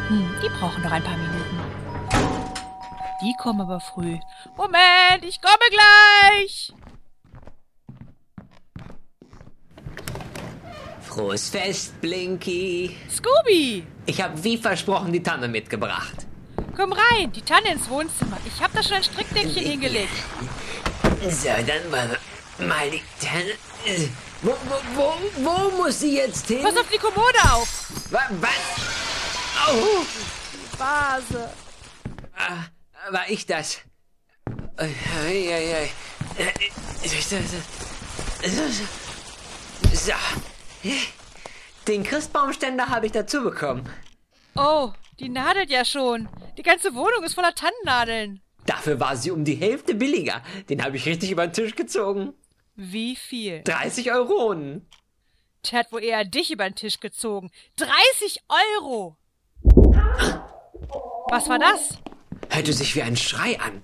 Die brauchen noch ein paar Minuten. Die kommen aber früh. Moment, ich komme gleich! Frohes Fest, Blinky. Scooby! Ich habe wie versprochen die Tanne mitgebracht. Komm rein, die Tanne ins Wohnzimmer. Ich habe da schon ein Strickdeckchen hingelegt. So, dann mal die Tanne. Wo muss sie jetzt hin? Pass auf die Kommode auf! Was? Oh, Vase. war ich das? So. Den Christbaumständer habe ich dazu bekommen. Oh, die nadelt ja schon. Die ganze Wohnung ist voller Tannennadeln. Dafür war sie um die Hälfte billiger. Den habe ich richtig über den Tisch gezogen. Wie viel? 30 Euronen. Der hat wohl eher dich über den Tisch gezogen. 30 Euro! Was war das? Hörte sich wie ein Schrei an.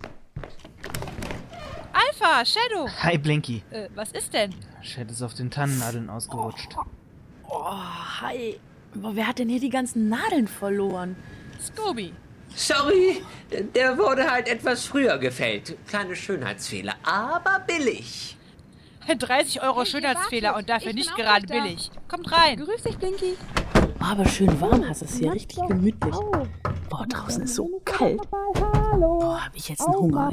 Alpha, Shadow. Hi, Blinky. Was ist denn? Chat ist auf den Tannennadeln ausgerutscht. Hi. Boah, wer hat denn hier die ganzen Nadeln verloren? Scooby. Sorry, der wurde halt etwas früher gefällt. Kleine Schönheitsfehler, aber billig. 30 Euro Schönheitsfehler und dafür nicht gerade billig. Kommt rein. Grüß dich, Blinky. Aber schön warm hast es hier, richtig gemütlich. Boah, draußen ist so kalt. Boah, hab ich jetzt einen Hunger,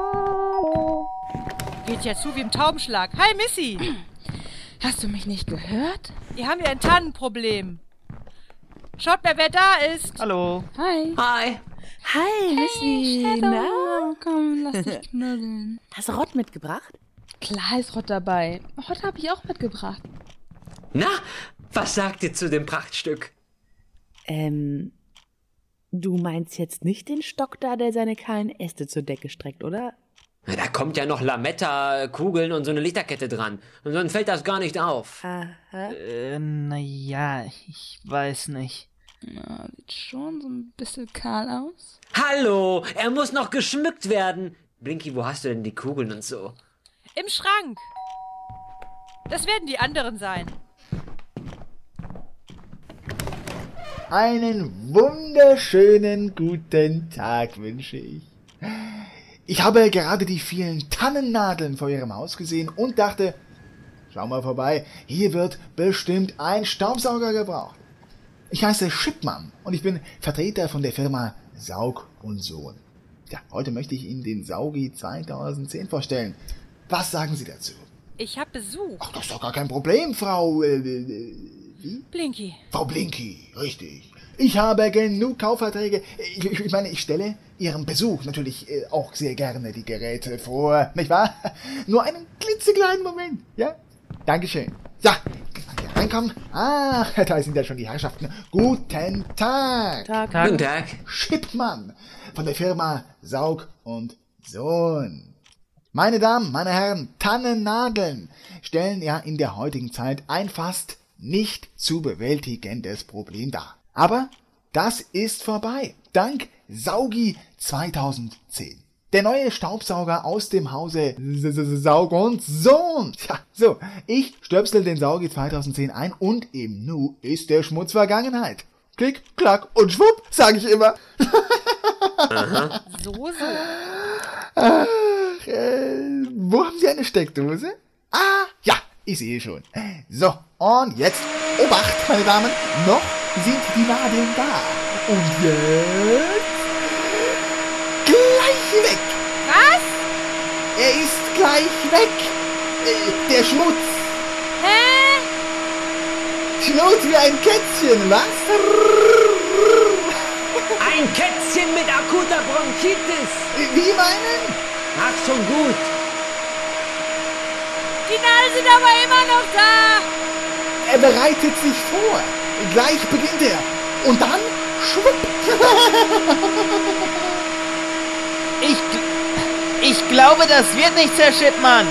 ey. Geht ja zu wie im Taubenschlag. Hi, Missy. Hast du mich nicht gehört? Wir haben hier ein Tannenproblem. Schaut mal, wer da ist. Hallo. Hi. Hi. Hi, Missy. Na? Komm, lass dich knuddeln. Hast du Rott mitgebracht? Klar ist Rott dabei. Rott habe ich auch mitgebracht. Na, was sagt ihr zu dem Prachtstück? Du meinst jetzt nicht den Stock da, der seine kahlen Äste zur Decke streckt, oder? Na, da kommt ja noch Lametta, Kugeln und so eine Lichterkette dran. Und dann fällt das gar nicht auf. Aha. Naja, ich weiß nicht. Ja, sieht schon so ein bisschen kahl aus. Hallo, er muss noch geschmückt werden. Blinky, wo hast du denn die Kugeln und so? Im Schrank. Das werden die anderen sein. Einen wunderschönen guten Tag wünsche ich. Ich habe gerade die vielen Tannennadeln vor Ihrem Haus gesehen und dachte, schau mal vorbei, hier wird bestimmt ein Staubsauger gebraucht. Ich heiße Schippmann und ich bin Vertreter von der Firma Saug und Sohn. Ja, heute möchte ich Ihnen den Saugi 2010 vorstellen. Was sagen Sie dazu? Ich hab Besuch. Ach, das ist doch gar kein Problem, Frau... wie? Blinky. Frau Blinky, richtig. Ich habe genug Kaufverträge. Ich meine, ich stelle Ihrem Besuch natürlich auch sehr gerne die Geräte vor, nicht wahr? Nur einen klitzekleinen Moment, ja? Dankeschön. Ja, hier reinkommen. Ah, da sind ja schon die Herrschaften. Guten Tag. Guten Tag. Schippmann von der Firma Saug und Sohn. Meine Damen, meine Herren, Tannennadeln stellen ja in der heutigen Zeit ein fast nicht zu bewältigendes Problem dar. Aber das ist vorbei, dank Saugi 2010. Der neue Staubsauger aus dem Hause Saug und Sohn. Tja, so, ich stöpsel den Saugi 2010 ein und im Nu ist der Schmutz Vergangenheit. Klick, klack und schwupp, sage ich immer. So. Ach, wo haben Sie eine Steckdose? Ah, ja, ich sehe schon. So, und jetzt, Obacht, meine Damen, noch sind die Nadeln da. Und jetzt... gleich weg. Was? Er ist gleich weg. Der Schmutz. Hä? Schnurrt wie ein Kätzchen, was? Ein Kätzchen mit akuter Bronchitis. Wie meinen? Ach, schon gut. Die Nadeln sind aber immer noch da. Er bereitet sich vor. Gleich beginnt er. Und dann schwupp. Ich glaube, das wird nichts, Herr Schippmann.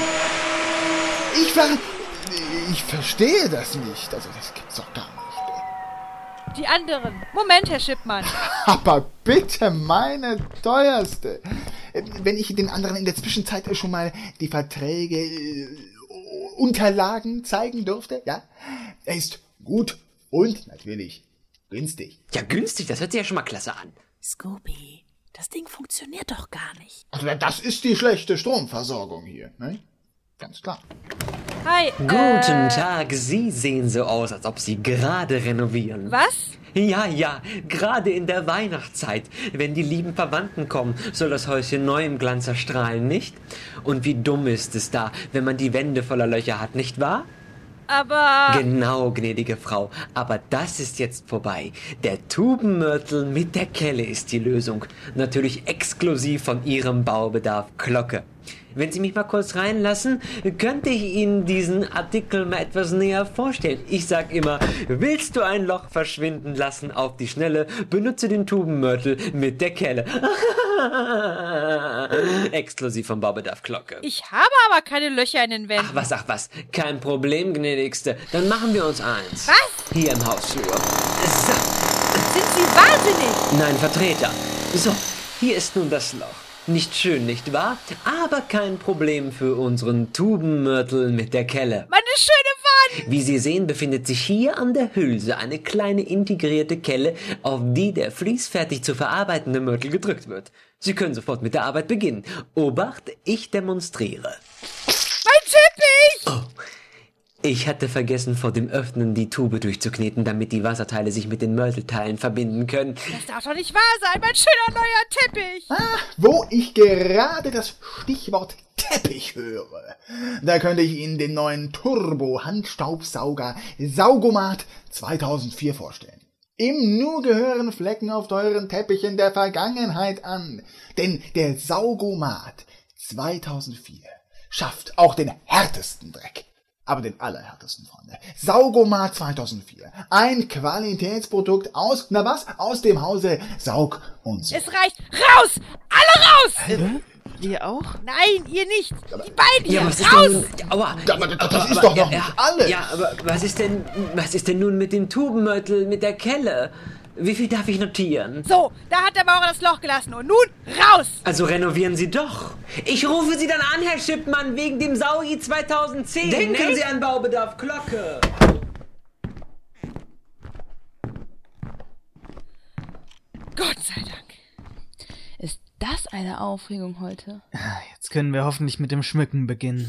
Ich verstehe das nicht. Also, das gibt's doch gar nicht. Die anderen. Moment, Herr Schippmann. Aber bitte, meine teuerste. Wenn ich den anderen in der Zwischenzeit schon mal die Verträge, Unterlagen zeigen dürfte, ja? Er ist gut und natürlich günstig. Ja, günstig, das hört sich ja schon mal klasse an. Scooby, das Ding funktioniert doch gar nicht. Also das ist die schlechte Stromversorgung hier, ne? Ganz klar. Hi. Guten Tag, Sie sehen so aus, als ob Sie gerade renovieren. Was? Ja, gerade in der Weihnachtszeit. Wenn die lieben Verwandten kommen, soll das Häuschen neu im Glanz erstrahlen, nicht? Und wie dumm ist es da, wenn man die Wände voller Löcher hat, nicht wahr? Aber... Genau, gnädige Frau. Aber das ist jetzt vorbei. Der Tubenmörtel mit der Kelle ist die Lösung. Natürlich exklusiv von Ihrem Baubedarf Glocke. Wenn Sie mich mal kurz reinlassen, könnte ich Ihnen diesen Artikel mal etwas näher vorstellen. Ich sag immer, willst du ein Loch verschwinden lassen auf die Schnelle, benutze den Tubenmörtel mit der Kelle. Exklusiv vom Baubedarf Glocke. Ich habe aber keine Löcher in den Wänden. Ach was, kein Problem, gnädigste. Dann machen wir uns eins. Was? Hier im Hausflur. So. Sind Sie wahnsinnig? Nein, Vertreter. So, hier ist nun das Loch. Nicht schön, nicht wahr? Aber kein Problem für unseren Tubenmörtel mit der Kelle. Meine schöne Wand! Wie Sie sehen, befindet sich hier an der Hülse eine kleine integrierte Kelle, auf die der fließfertig zu verarbeitende Mörtel gedrückt wird. Sie können sofort mit der Arbeit beginnen. Obacht, ich demonstriere. Mein Teppich! Oh, ich hatte vergessen, vor dem Öffnen die Tube durchzukneten, damit die Wasserteile sich mit den Mörtelteilen verbinden können. Das darf doch nicht wahr sein, mein schöner neuer Teppich! Wo ich gerade das Stichwort Teppich höre, da könnte ich Ihnen den neuen Turbo-Handstaubsauger Saugomat 2004 vorstellen. Im Nu gehören Flecken auf teuren Teppichen der Vergangenheit an, denn der Saugomat 2004 schafft auch den härtesten Dreck. Aber den allerhärtesten, Freunde. Saugomat 2004. Ein Qualitätsprodukt aus dem Hause Saug und so. Es reicht. Raus! Alle raus! Ihr auch? Nein, ihr nicht. Die beiden hier. Ja, was ist Raus! denn nun? Aua. Das ist doch noch nicht alles. Ja, aber was ist denn nun mit dem Tubenmörtel, mit der Kelle? Wie viel darf ich notieren? So, da hat der Maurer das Loch gelassen. Und nun raus! Also renovieren Sie doch. Ich rufe Sie dann an, Herr Schippmann, wegen dem Saugi 2010. Denken Sie an Baubedarf Glocke. Gott sei Dank. Ist das eine Aufregung heute? Jetzt können wir hoffentlich mit dem Schmücken beginnen.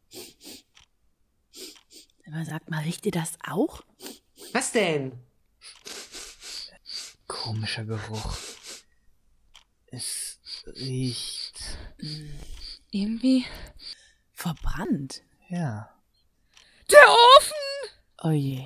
Aber sagt mal, riecht ihr das auch? Was denn? Komischer Geruch. Es riecht... Irgendwie... Verbrannt. Ja. Der Ofen! Oh je.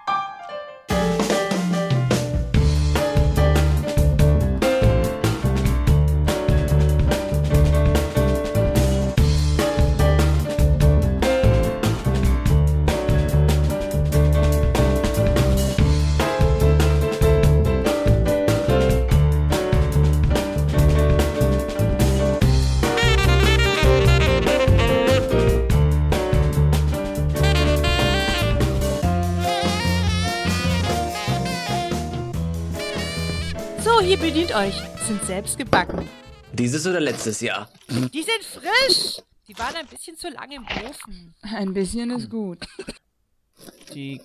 So, hier bedient euch. Sind selbst gebacken. Dieses oder letztes Jahr? Die sind frisch. Die waren ein bisschen zu lange im Ofen. Ein bisschen ist gut. Die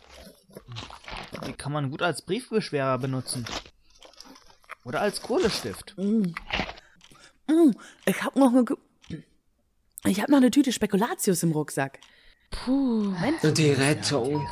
kann man gut als Briefbeschwerer benutzen. Oder als Kohlestift. Ich hab noch eine Tüte Spekulatius im Rucksack. Puh. Und die Rettung.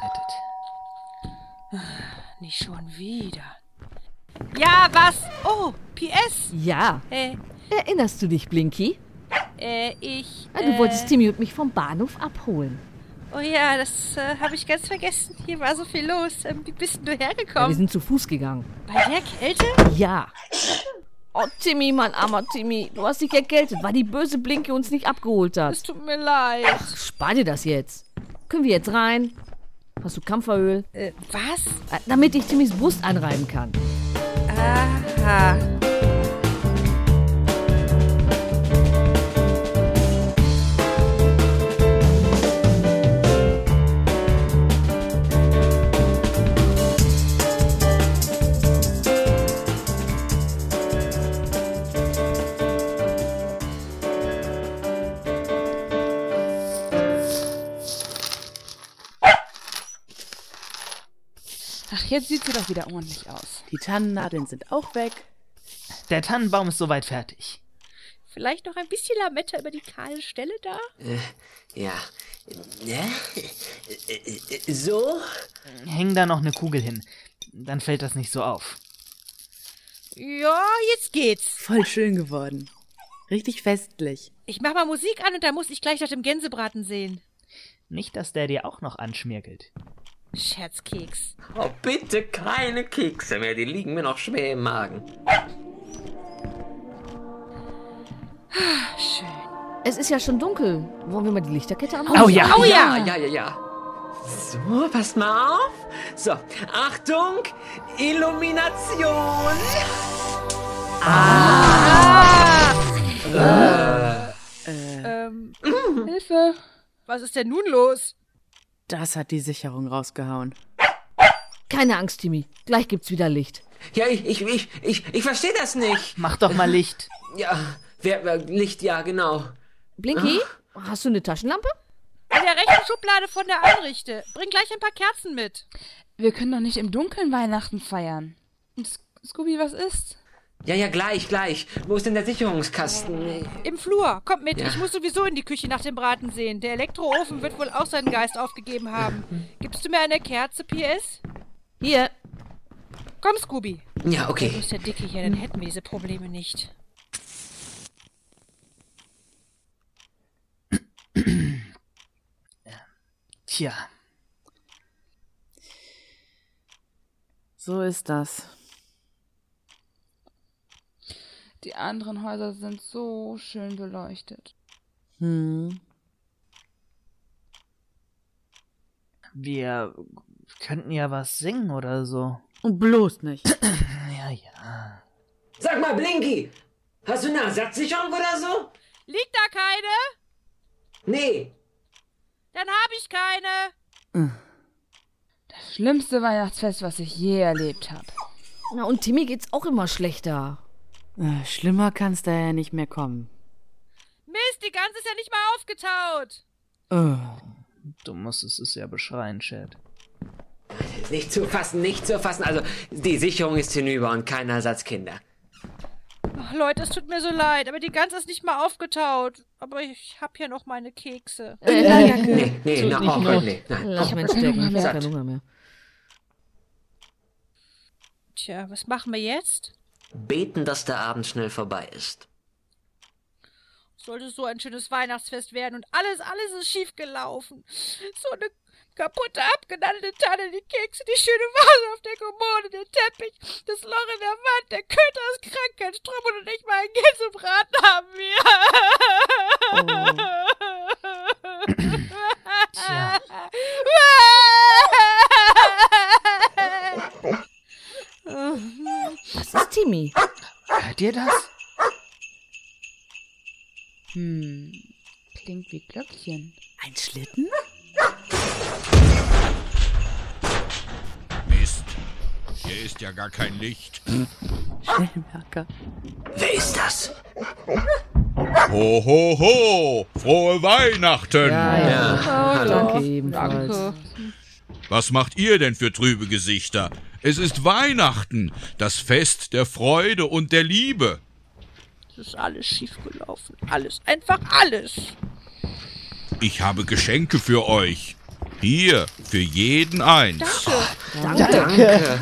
Nicht schon wieder. Ja, was? Oh, PS. Ja, erinnerst du dich, Blinky? Du wolltest Timmy und mich vom Bahnhof abholen. Oh ja, das habe ich ganz vergessen. Hier war so viel los. Wie bist denn du Ja, wir hergekommen? sind zu Fuß gegangen. Bei der Kälte? Ja. Oh, Timmy, mein armer Timmy, du hast dich erkältet, weil die böse Blinky uns nicht abgeholt hat. Es tut mir leid. Spar dir das jetzt. Können wir jetzt rein? Hast du Kampferöl? Was? Damit ich Timmys Brust anreiben kann. Aha. Ach, jetzt sieht sie doch wieder ordentlich aus. Die Tannennadeln sind auch weg. Der Tannenbaum ist soweit fertig. Vielleicht noch ein bisschen Lametta über die kahle Stelle da? Ja. So? Häng da noch eine Kugel hin. Dann fällt das nicht so auf. Ja, jetzt geht's. Voll schön geworden. Richtig festlich. Ich mach mal Musik an und dann muss ich gleich nach dem Gänsebraten sehen. Nicht, dass der dir auch noch anschmirgelt. Scherzkeks. Oh, bitte keine Kekse mehr, die liegen mir noch schwer im Magen. Schön. Es ist ja schon dunkel. Wollen wir mal die Lichterkette anmachen? Oh ja. Oh ja. Ja. So, passt mal auf. So, Achtung, Illumination. Hilfe! Was ist denn nun los? Das hat die Sicherung rausgehauen. Keine Angst, Timmy. Gleich gibt's wieder Licht. Ja, ich verstehe das nicht. Mach doch mal Licht. Ja, Licht, ja, genau. Blinky, hast du eine Taschenlampe? In der rechten Schublade von der Anrichte. Bring gleich ein paar Kerzen mit. Wir können doch nicht im Dunkeln Weihnachten feiern. Und Scooby, was ist? Ja, gleich. Wo ist denn der Sicherungskasten? Im Flur. Kommt mit. Ja. Ich muss sowieso in die Küche nach dem Braten sehen. Der Elektroofen wird wohl auch seinen Geist aufgegeben haben. Gibst du mir eine Kerze, PS? Hier. Komm, Scooby. Ja, okay. Wo ist der Dicke hier? Dann hätten wir diese Probleme nicht. Tja, So ist das. Die anderen Häuser sind so schön beleuchtet. wir könnten ja was singen oder so. Und bloß nicht. Ja. Sag mal, Blinky, hast du eine Ersatzsicherung oder so? Liegt da keine? Nee. Dann habe ich keine. Das schlimmste Weihnachtsfest, was ich je erlebt habe. Na, und Timmy geht's auch immer schlechter. Schlimmer kann's da ja nicht mehr kommen. Mist, die Gans ist ja nicht mal aufgetaut. Du musstest es ja beschreien, Chad. Nicht zu fassen. Also, die Sicherung ist hinüber und kein Ersatzkinder. Ach, Leute, es tut mir so leid, aber die Gans ist nicht mal aufgetaut. Aber ich hab hier noch meine Kekse. Nee, nicht nein. Lass mich stecken, ich hab keinen Hunger mehr. Tja, was machen wir jetzt? Beten, dass der Abend schnell vorbei ist. Sollte so ein schönes Weihnachtsfest werden und alles ist schief gelaufen. So eine kaputte, abgenadete Tanne, die Kekse, die schöne Vase auf der Kommode, der Teppich, das Loch in der Wand, der Köter aus Krankheitsstrom und nicht mal ein Gänsebraten haben wir. Tja. Was ist Timmy? Hört ihr das? Klingt wie Glöckchen. Ein Schlitten? Mist, hier ist ja gar kein Licht. Schnellmerker. Wer ist das? Ho, ho, ho! Frohe Weihnachten! Danke ebenfalls. Was macht ihr denn für trübe Gesichter? Es ist Weihnachten, das Fest der Freude und der Liebe. Es ist alles schief gelaufen. Alles, einfach alles. Ich habe Geschenke für euch. Hier, für jeden eins. Danke.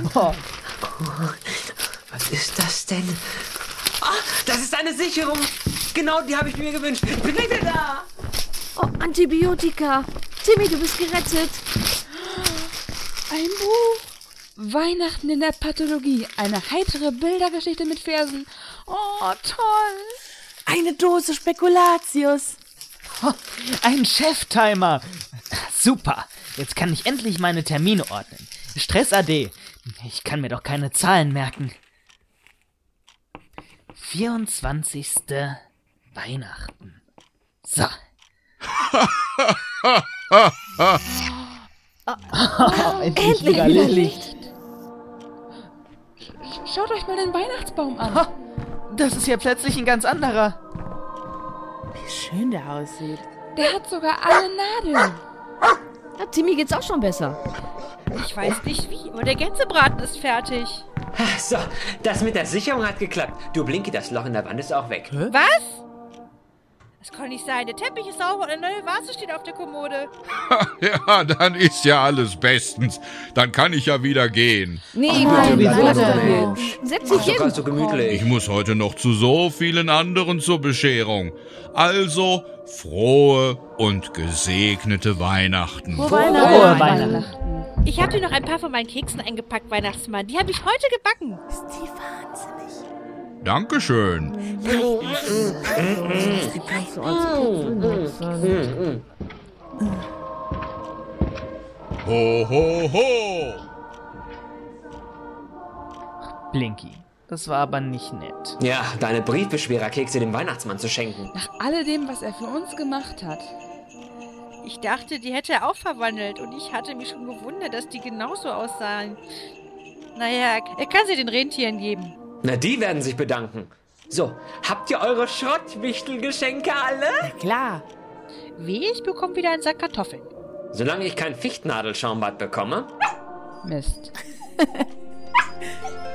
Was ist das denn? Das ist eine Sicherung. Genau, die habe ich mir gewünscht. Ich bin wieder da. Oh, Antibiotika. Timmy, du bist gerettet. Ein Buch. Weihnachten in der Pathologie. Eine heitere Bildergeschichte mit Versen. Oh, toll. Eine Dose Spekulatius. Ein Cheftimer. Super. Jetzt kann ich endlich meine Termine ordnen. Stress AD. Ich kann mir doch keine Zahlen merken. 24. Weihnachten. So. Endlich wieder Licht. Schaut euch mal den Weihnachtsbaum an. Das ist ja plötzlich ein ganz anderer. Wie schön der aussieht. Der hat sogar alle Nadeln. Ja, Timmy geht's auch schon besser. Ich weiß nicht wie, aber der Gänsebraten ist fertig. So, das mit der Sicherung hat geklappt. Du, Blinky, das Loch in der Wand ist auch weg. Was? Das kann nicht sein. Der Teppich ist sauber und eine neue Vase steht auf der Kommode. Ja, dann ist ja alles bestens. Dann kann ich ja wieder gehen. Nee, setz dich hin. So gemütlich. Ich muss heute noch zu so vielen anderen zur Bescherung. Also, frohe und gesegnete Weihnachten. Frohe Weihnachten. Ich habe dir noch ein paar von meinen Keksen eingepackt, Weihnachtsmann. Die habe ich heute gebacken. Ist die wahnsinnig. Dankeschön. Die kannst du als sagen. Ho, ho, ho. Blinky, das war aber nicht nett. Ja, deine Briefbeschwererkekse dem Weihnachtsmann zu schenken. Nach alledem, was er für uns gemacht hat. Ich dachte, die hätte er auch verwandelt und ich hatte mich schon gewundert, dass die genauso aussahen. Naja, er kann sie den Rentieren geben. Na, die werden sich bedanken. So, habt ihr eure Schrottwichtelgeschenke alle? Klar. Wehe, ich bekomme wieder einen Sack Kartoffeln. Solange ich kein Fichtnadelschaumbad bekomme. Mist.